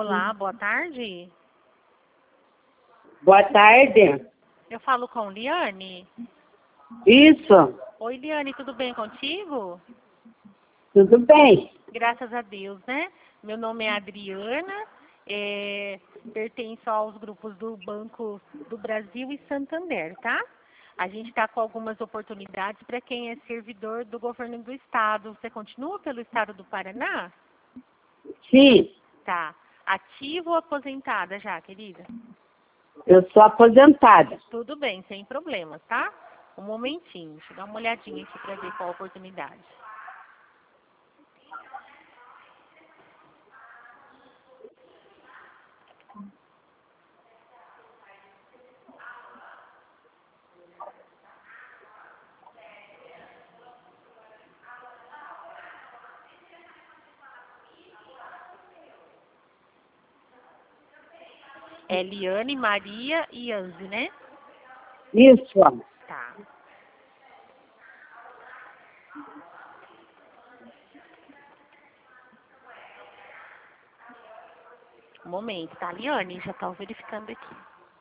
Olá, boa tarde. Boa tarde. Eu falo com Liane. Isso, Oi, Liane, tudo bem contigo? tudo bem. Graças a Deus, né? Meu nome é Adriana, pertenço aos grupos do Banco do Brasil e Santander, tá? A gente está com algumas oportunidades para quem é servidor do governo do estado. Você continua pelo estado do Paraná? Sim, Tá. Ativa ou aposentada já, querida? eu sou aposentada. Tudo bem, sem problemas, tá? Um momentinho, deixa eu dar uma olhadinha aqui para ver qual a oportunidade. É Liane, Maria e Anze, né? Isso, Tá. Um momento, tá, Liane? Já tá verificando aqui.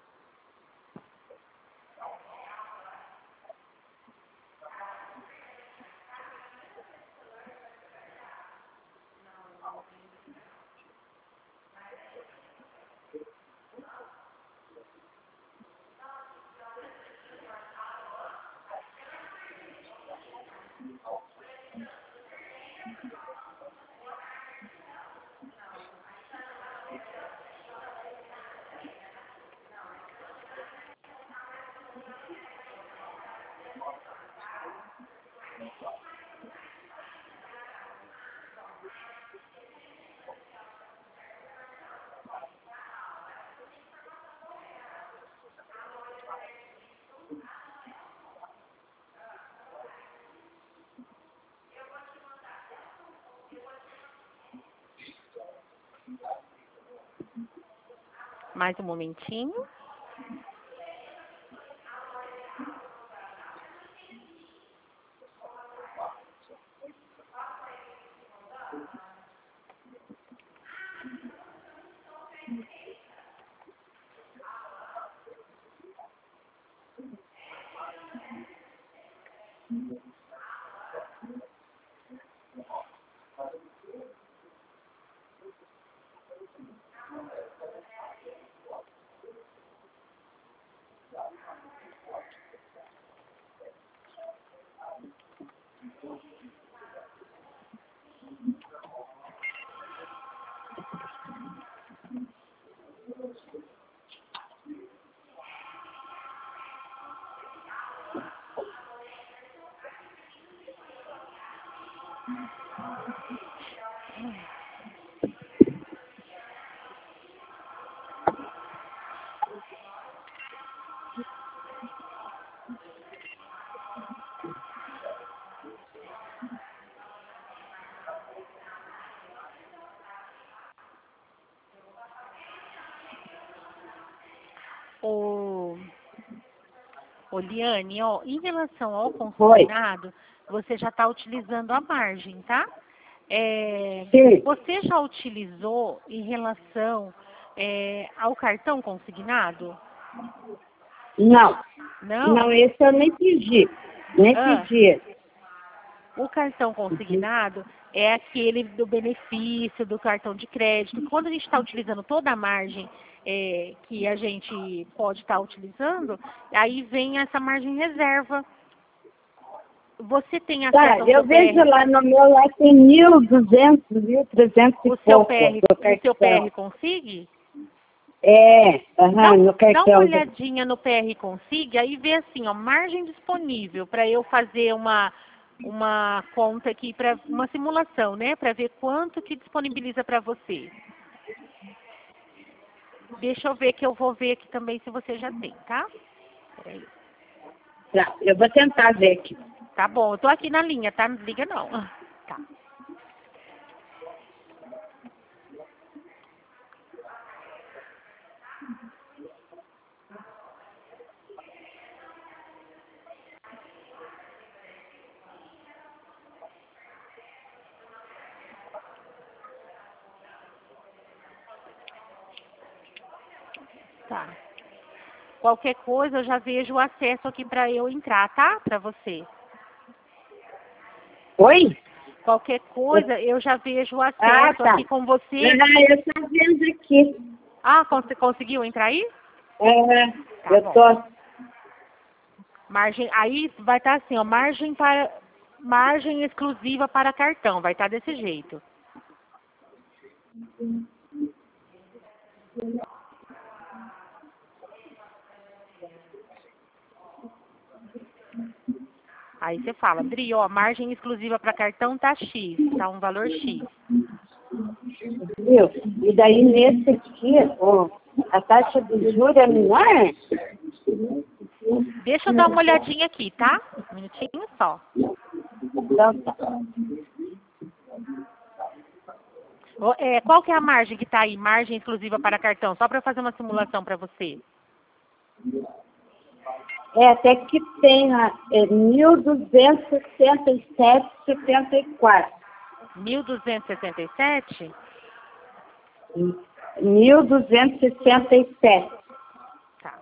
Mais um momentinho. Ô, Liane, ó, em relação ao consignado, você já está utilizando a margem, tá? sim. Você já utilizou em relação ao cartão consignado? Não, Não? não, esse eu nem pedi. Nem Ah, pedi. o cartão consignado é aquele do benefício do cartão de crédito. Quando a gente está utilizando toda a margem que a gente pode estar utilizando, aí vem essa margem reserva. Você tem acesso Tá, ao eu seu vejo PR? lá no meu, lá tem 1.200, 1.300 e O seu pouco PR, do o seu cartão. PR Consigue? É, aham, no Dá uma cartão. olhadinha no PR Consiga e vê assim, ó, margem disponível para eu fazer uma conta aqui, para uma simulação, né? Para ver quanto que disponibiliza para você. Deixa eu ver que eu vou ver aqui também se você já tem, tá? Peraí. Tá, eu vou tentar ver aqui. Tá bom, eu tô aqui na linha, tá? Não liga não. Tá. Tá. Qualquer coisa, eu já vejo o acesso aqui para eu entrar, tá? Para você. Oi? Qualquer coisa, eu já vejo o acesso tá. aqui com você. Eu estou vendo aqui. Ah, conseguiu entrar aí? Tá Eu bom. tô. Margem, aí vai estar assim, ó, margem exclusiva para cartão, vai estar desse jeito. Aí você fala, Dri, ó, margem exclusiva para cartão tá X, tá um valor X. Viu? E daí nesse aqui, ó, a taxa de juros é menor? Deixa eu dar uma olhadinha aqui, tá? Um minutinho só. Então tá. Qual que é a margem que tá aí? Margem exclusiva para cartão, só para eu fazer uma simulação para você. Até que tem 1.267,74. 1.267? 1.267. Tá.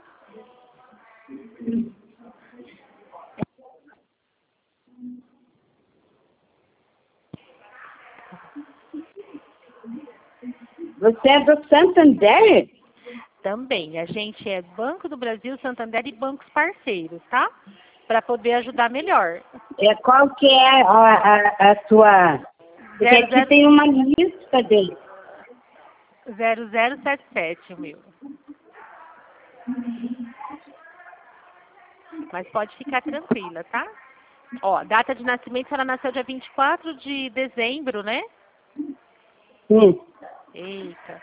Você é do Santander? Também, a gente é Banco do Brasil, Santander e bancos parceiros, tá? Para poder ajudar melhor. Qual que é a tua... Porque aqui tem uma lista dele. 0077, o meu. Mas pode ficar tranquila, tá? Ó, data de nascimento, ela nasceu dia 24 de dezembro, né? Sim. Eita.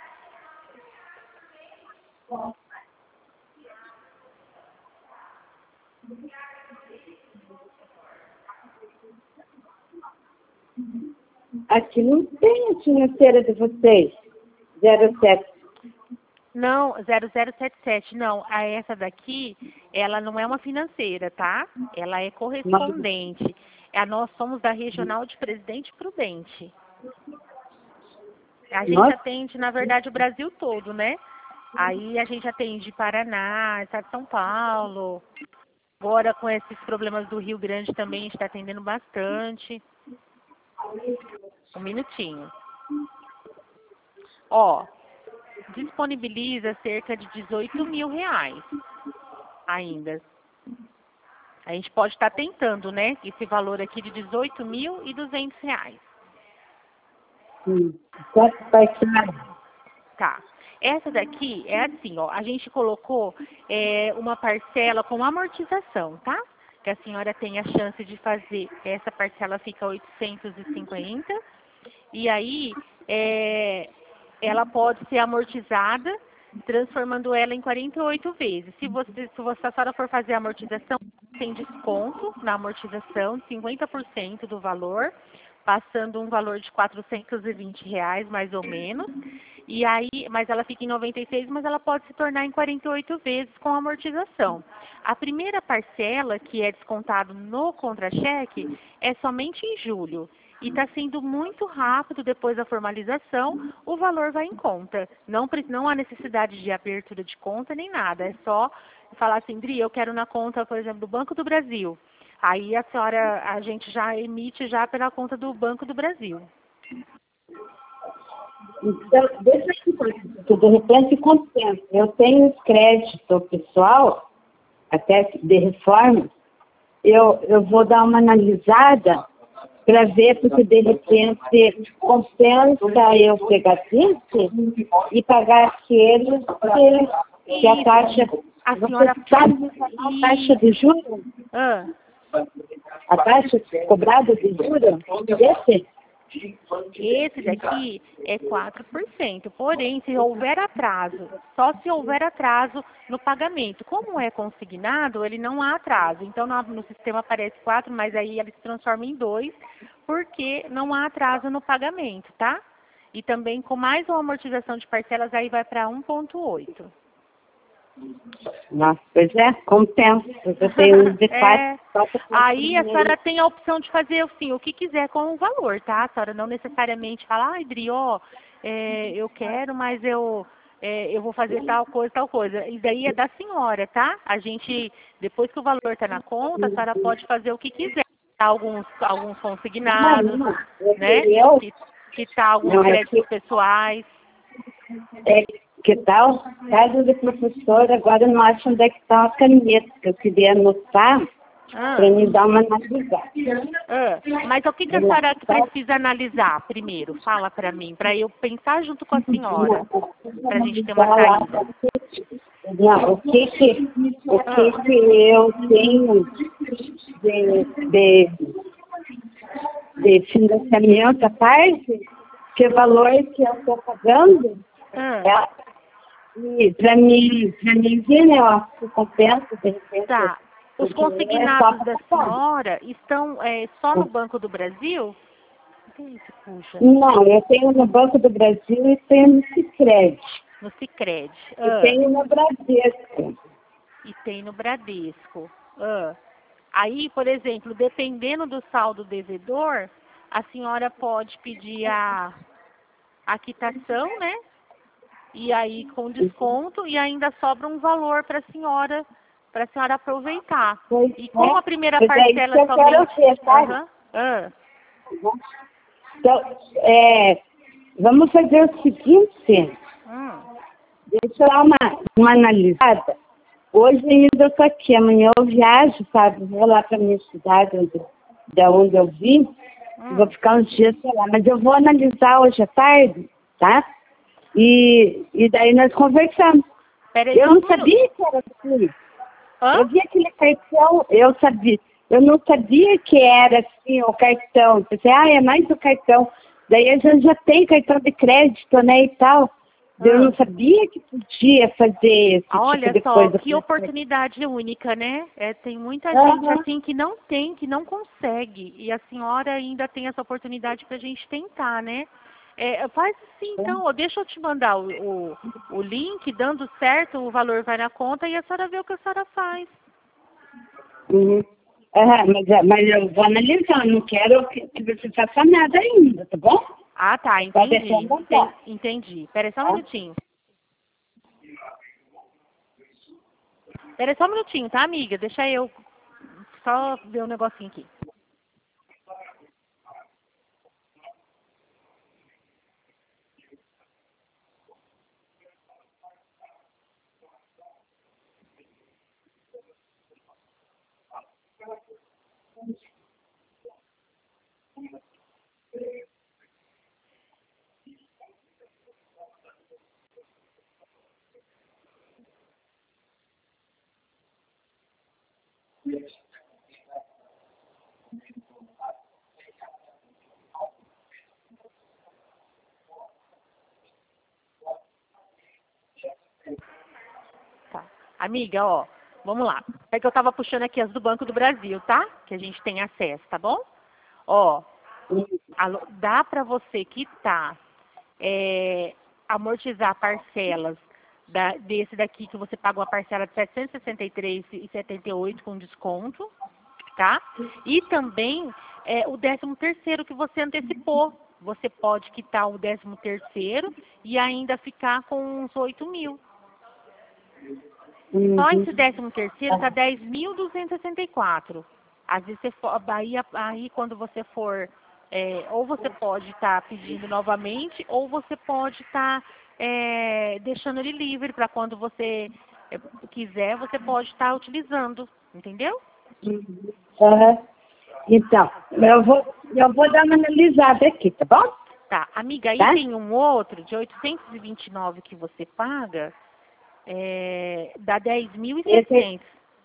Aqui não tem a financeira de vocês. 07. Não, 0077, não. Essa daqui, ela não é uma financeira, tá? Ela é correspondente. Nós somos da Regional de Presidente Prudente. A gente atende, na verdade, o Brasil todo, né? Aí a gente atende Paraná, Estado de São Paulo. Agora, com esses problemas do Rio Grande também, a gente está atendendo bastante. Um minutinho. Ó, disponibiliza cerca de 18 mil reais ainda. A gente pode estar tentando, né? Esse valor aqui de 18.200 reais. Quanto parcelas? Tá. Essa daqui é assim, ó. A gente colocou uma parcela com amortização, tá? Que a senhora tem a chance de fazer. Essa parcela fica 850. E aí, ela pode ser amortizada, transformando ela em 48 vezes. Se a senhora for fazer a amortização, tem desconto na amortização, 50% do valor, passando um valor de 420 reais, mais ou menos. E aí, mas ela fica em 96, mas ela pode se tornar em 48 vezes com amortização. A primeira parcela, que é descontado no contra-cheque, é somente em julho. E está sendo muito rápido depois da formalização, o valor vai em conta. Não há necessidade de abertura de conta nem nada. É só falar assim, Dri, eu quero na conta, por exemplo, do Banco do Brasil. Aí a gente já emite já pela conta do Banco do Brasil. Então, deixa eu que de repente compensa. Eu tenho os créditos pessoal, até de reforma, eu vou dar uma analisada para ver, porque de repente compensa eu pegar esse e pagar aquele, que a taxa... A senhora sabe a taxa de juros? A taxa cobrada de juros desse? Esse daqui é 4%. Porém, se houver atraso, só se houver atraso no pagamento. Como é consignado, ele não há atraso. Então, no sistema aparece 4, mas aí ele se transforma em 2, porque não há atraso no pagamento, tá? E também com mais uma amortização de parcelas, aí vai para 1,8. Nossa, pois é, compensa. Eu tenho um de 4. Aí a senhora tem a opção de fazer assim, o que quiser com o valor, tá? A senhora não necessariamente fala, ai, Dri, ó, eu quero, mas eu eu vou fazer tal coisa, tal coisa. E daí é da senhora, tá? A gente, depois que o valor está na conta, a senhora pode fazer o que quiser. Tá alguns consignados, né? Que tá alguns créditos pessoais. Que tal? Casa do professor, agora não acho onde é que estão as canetas, que eu queria anotar para me dar uma analisada. Mas o que a senhora precisa analisar primeiro? Fala para mim, para eu pensar junto com a senhora, para a gente ter uma saída. Não, o que eu tenho de financiamento à parte, que o valor que eu estou pagando, e para mim ver, né, o compensa, de repente. Tá. Os consignados da senhora estão só no Banco do Brasil? Puxa. Não, eu tenho no Banco do Brasil e tenho no Sicredi. No Sicredi. E tenho no Bradesco. E tem no Bradesco. Aí, por exemplo, dependendo do saldo devedor, a senhora pode pedir a quitação, né? E aí com desconto, e ainda sobra um valor para a senhora aproveitar. E como a primeira parcela somente... Então, vamos fazer o seguinte. Deixa eu dar uma analisada. Hoje ainda eu estou aqui, amanhã eu viajo, sabe? Vou lá para a minha cidade, de onde eu vim. Vou ficar uns dias, sei lá. Mas eu vou analisar hoje à tarde, tá? E daí nós conversamos. Eu não sabia que era assim. Eu vi aquele cartão, eu não sabia que era assim o cartão. Eu pensei, é mais o cartão. Daí a gente já tem cartão de crédito, né, e tal. Eu não sabia que podia fazer esse tipo de coisa. Olha só, que oportunidade única, né? Tem muita gente assim que não consegue. E a senhora ainda tem essa oportunidade para a gente tentar, né? Faz assim, então, deixa eu te mandar o link, dando certo, o valor vai na conta e a senhora vê o que a senhora faz. Mas eu vou analisar, não quero que você faça nada ainda, tá bom? Ah, tá, entendi. Entendi. Pera aí só um minutinho. Pera aí só um minutinho, tá, amiga? Deixa eu só ver um negocinho aqui. Tá. Amiga, ó, vamos lá. É que eu tava puxando aqui as do Banco do Brasil, tá? Que a gente tem acesso, tá bom? Ó, dá para você quitar, amortizar parcelas desse daqui que você pagou a parcela de R$ 763,78 com desconto, tá? E também o 13º que você antecipou. Você pode quitar o 13º e ainda ficar com uns 8 mil. Só esse 13º tá 10.264. Às vezes aí quando você for, ou você pode estar pedindo novamente, ou você pode estar deixando ele livre para quando você quiser, você pode estar utilizando, entendeu? Então, eu vou dar uma analisada aqui, tá bom? Tá, amiga, aí tem um outro de 829 que você paga, dá 10.600.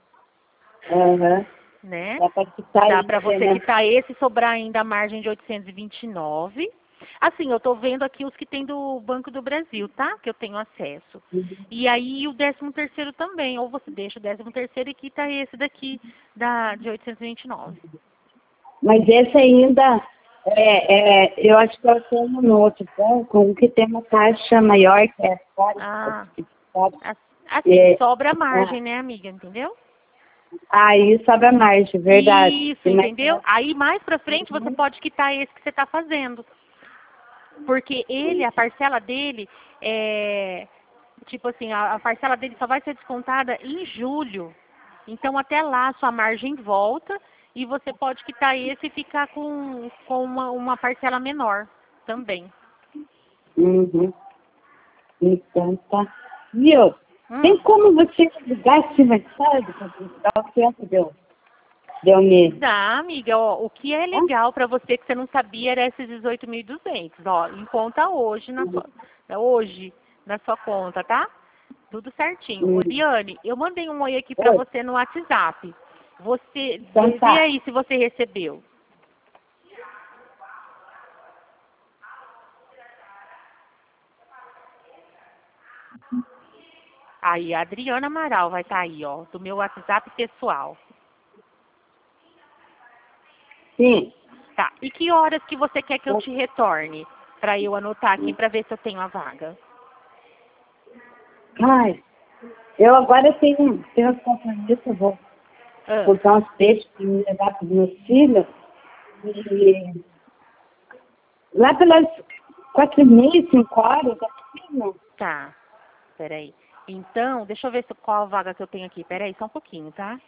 Né? Dá para você quitar esse e sobrar ainda a margem de 829. Assim, eu tô vendo aqui os que tem do Banco do Brasil, tá? Que eu tenho acesso. E aí o 13º também. Ou você deixa o 13º e quita esse daqui de 829. Mas esse ainda, eu acho que eu tenho no outro banco, que tem uma taxa maior que essa. Assim, sobra a margem, né, amiga? Entendeu? Aí sobra a margem, verdade. Isso, entendeu? Aí mais pra frente você pode quitar esse que você tá fazendo. Porque a parcela dele tipo assim, a parcela dele só vai ser descontada em julho. Então, até lá, sua margem volta e você pode quitar esse e ficar com uma parcela menor também. Uhum. Então, tá. Viu? Tem Hum. como você ligar esse mensagem para dar o tempo deu mesmo? Dá, amiga. Ó, o que é legal para você que você não sabia era esses 18.200. Ó, em conta hoje na sua conta, tá? Tudo certinho. Ô, Liane, eu mandei um oi aqui para Oi. você no WhatsApp. Você Então vê tá. aí se você recebeu. Aí, a Adriana Amaral vai estar aí, ó, do meu WhatsApp pessoal. Sim. Tá. E que horas que você quer que eu te retorne? Para eu anotar aqui para ver se eu tenho a vaga. Ai, eu agora tenho os compromissos, vou Ah, botar uns peixes para me levar para os meus filhos. E lá pelas 4h30, 5h, tá possível? tá. Peraí. Então, deixa eu ver qual vaga que eu tenho aqui. Peraí, só um pouquinho, tá?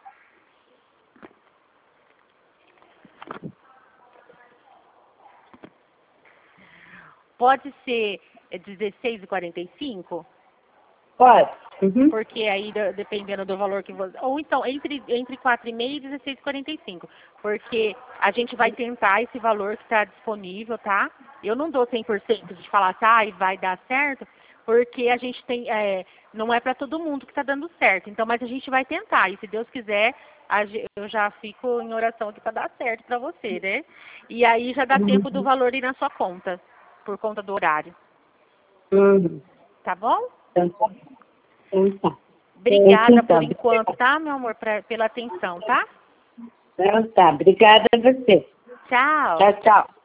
Pode ser 16h45? Pode. Uhum. Porque aí, dependendo do valor que você... Ou então, entre 4h30 e 16h45. Porque a gente vai tentar esse valor que está disponível, tá? Eu não dou 100% de falar assim, ah, vai dar certo, porque a gente tem... não é para todo mundo que está dando certo. Então, mas a gente vai tentar. E se Deus quiser, eu já fico em oração aqui para dar certo para você, né? E aí já dá tempo do valor ir na sua conta, por conta do horário. Uhum. Tá bom? Então tá. Então tá. Obrigada por Então, enquanto, tá, meu amor, pela atenção, tá? então tá. Obrigada a você. Tchau. Tchau, tchau.